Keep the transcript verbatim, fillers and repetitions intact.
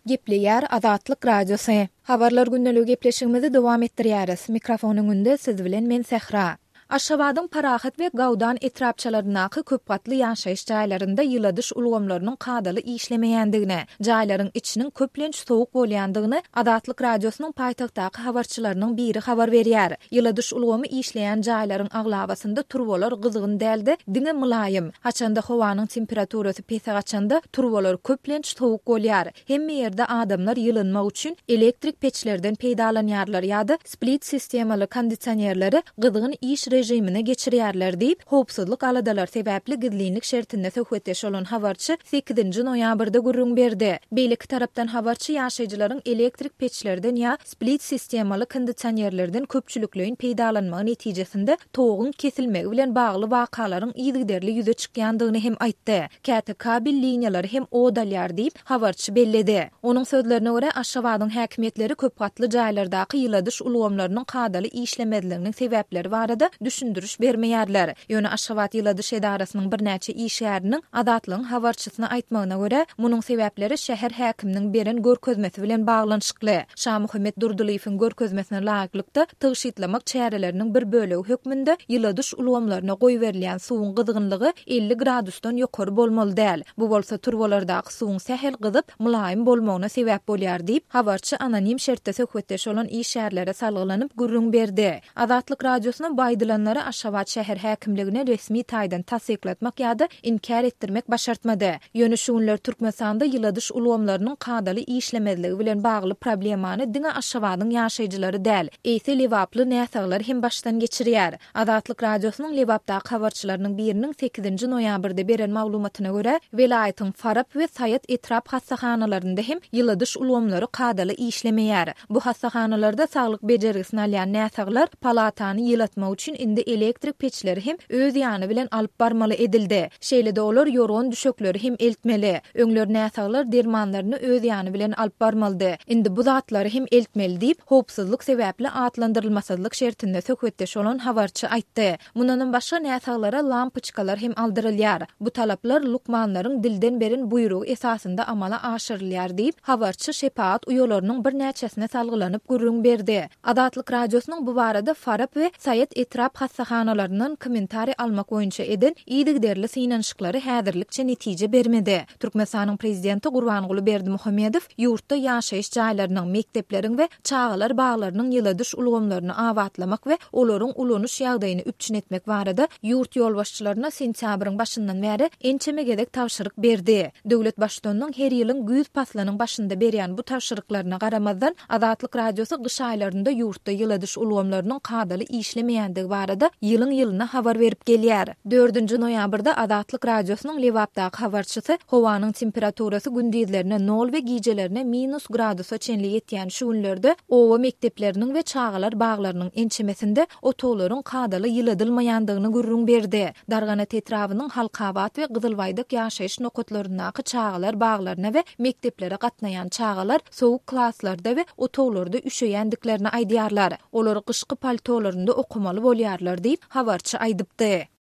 Gepleýär Azatlyk Radiosu. Habarlar günnälik gepleşigimizi dowam etdirýäris. Mikrofonyň önünde siz bilen men Sehra. Aşgabatyň Parahat we Gawdan etrapçalaryndaky köp gatly ýaşaýyş jaýlarynda ýyladyş ulgamlarynyň kadaly işlemeýändigine, jaýlaryň içiniň köplenç sowuk bolýandygyny Azatlyk Radiosynyň paýtagtdaky habarçylarynyň biri habar berýär. Ýyladyş ulgamy işleýän jaýlaryň aglabasynda turbolar gyzgyn däldi, diňe mylaýym. Haçanda howanyň temperaturasy pese gaçanda turbolar köplenç sowuk bolýar. Hemme ýerde adamlar ýylynmak üçin elektrik peçlerden peýdalanýarlar ýa-da split sistemaly kondisionerleri gyzgyn iş rejimine geçirýärler diýip, howpsuzlyk aladalar sebäpli gizlinlik şertinde söhbetdeş bolan habarçy sekizinji noýabrda gurrun berdi. Beýleki tarapdan habarçy ýaşaýjylaryň elektrik peçlerden ýa split sistemaly kondisionerlerden köpçülikleýin peýdalanmagy netijesinde toğun kesilmegi bilen bagly wakalaryň ýygyderli ýüze çykýandygyny hem aýtdy. Käte kabel liniýalary hem odalýar diýip habarçy belledi. Onuň sözlerine görä Aşgabatyň häkimetleri köp gatly jaýlardaky ýyladyş ulgamlarynyň kadaly işlemediliginiň sebäpleri barada düşündürüş bermeýärler. Ýöne Aşgabat ýyladyş edarasynyň bir näçe işgäriniň Azatlygyň habarçysyna aýtmagyna görä, munyň sebäpleri şäher häkiminiň beren görkezmesi bilen baglanyşykly. Şah Muhammed Durdulyň görkezmesine laýyklykda tygyşytlamak çäreleriniň bir bölegi hökmünde ýyladyş ulgamlaryna goý berilýän suwuň gyzgynlygy elli gradusdan ýokary bolmaly däl. Bu bolsa turbolardaky suwuň sähel gyzyp mylaýym bolmagyna sebäp bolýar diýip habarçy anonim şertde söhbetdeş bolan işgärlere salgylanyp gurrun berdi. Azatlyk Radiosyna baýdylanlary Aşgabat şäher häkimligine resmi taýdan tasdiklatmak ýa-da inkar etdirmek başartmady. Ýöne şuňlar Türkmenistanda ýyladyş ulgamlarynyň kadaly işlemediligi bilen bagly problemany diňe Aşgabatyň ýaşaýjylary däl, eýse lewaply näsaglar hem başdan geçirýär. Azatlyk Radiosynyň lewapdaky habarçylarynyň biriniň sekizinji noýabrda beren maglumatyna görä, welaýatyň Farab we Sayat etrap hassahanalarynda hem ýyladyş ulgamlary kadaly işlemeýär. Bu hassahanalarda saglyk bejergisini alýan näsaglar palatany ýylatmak üçin indi elektrik peçleri hem öz ýany bilen alyp barmaly edildi. Şeýle-de olar ýoran düşekleri hem eltmeli. Öňler näsaglar dermanlaryny öz ýany bilen alyp barmaly. Indi bu zatlary hem eltmeli diýip, howpsuzlyk sebäpli atlandyrylmasazlyk şertinde söhbetdeş bolan habarçy aýtdy. Mundan başga näsaglara lampoçkalar hem aldyrylýar. Bu talaplar lukmanlaryň dilden beren buýrugy esasında amala aşyrylýar diýip, habarçy şepaat uýalarynyň bir näçesine salgylanyp gurrun berdi. Azatlyk Radiosynyň bu barada Farab we Sayat etrap hassahanalaryndan kommentari almak boýunça eden ýygyderli synanyşyklary häzirlikçe netije bermedi. Türkmenistanyň prezidenti Gurbanguly Berdimuhammedow ýurtda ýaşaýyş jaýlarynyň, mekdepleriň we çağalar baglarynyň ýyladyş ulgamlaryny awatlamak we olaryň ulanyş ýagdaýyny üpçün etmek barada ýurt ýolbaşçylaryna sentýabryň başyndan bäri ençeme gedek tawşyryk berdi. Döwlet başçylygynyň her ýylyň güýz paslanyň başynda berýän bu tawşyryklaryna garamazdan Azatlyk Radiosy gyş aýlarynda ýurtda ýyladyş ulgamlarynyň kadaly işlemeýändigi barada ýylyň ýylyna habar berip gelýär. dördünji noýabrda Azatlyk Radiosynyň lewapdaky habarçysy howanyň temperaturasy gündizlerine nol we gijelerine minus gradusa çenli ýetýän şu günlerde owa mektepleriniň we çağalar baglarynyň ençemesinde otoglaryň kadaly ýyladylmaýandygyny gurrun berdi. Darganat etrawynyň Halkabat we Gyzylbaýdak ýaşaýyş nokatlaryndaky çağalar baglaryna we mekteplere gatnaýan çağalar sowuk klasslarda we otoglarda üşeýändiklerini aýdýarlar. Olar gyşky paltolarynda okumaly bolýarlar diýip habarçy aýdypdy.